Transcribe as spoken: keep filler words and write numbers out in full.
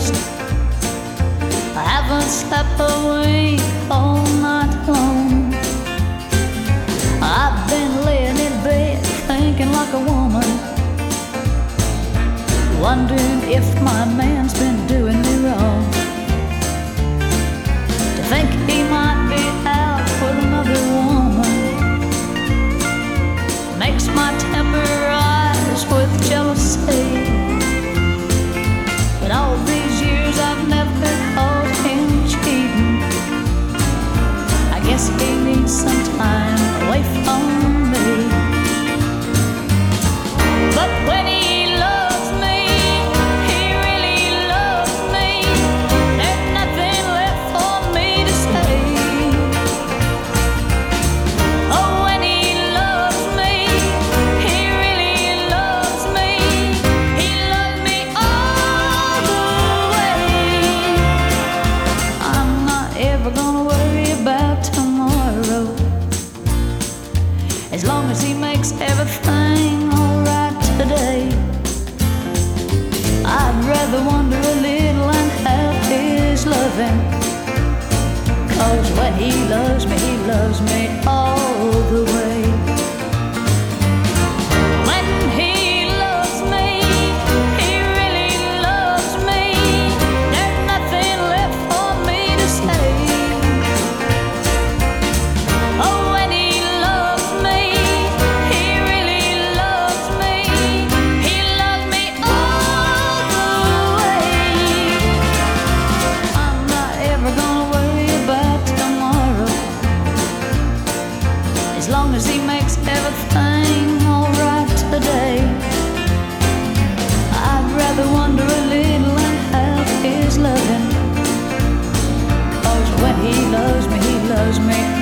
rest. I haven't slept a wink all night long. I've been laying in bed thinking like a woman, wondering if my man's been doing me wrong. To think he might be out with another woman makes my temper rise with jealousy. But all these years I've never caught him cheating. I guess he needs some time away from me. But when he loves me, he really loves me. There's nothing left for me to say. Oh, when he loves me, he really loves me. He loves me all the way. I'm not ever gonna worry about tomorrow, as long as he makes everything alright today. I'd rather wonder a little and have his loving, 'cause when he loves me, he loves me all the way. When he loves me, he really loves me. There's nothing left for me to say. Oh, when he loves me, he really loves me. He loves me all the way. I'm not ever gonna worry about tomorrow, as long as he makes everything alright today. I'd rather wonder a little and have his loving, 'cause when he loves me, he loves me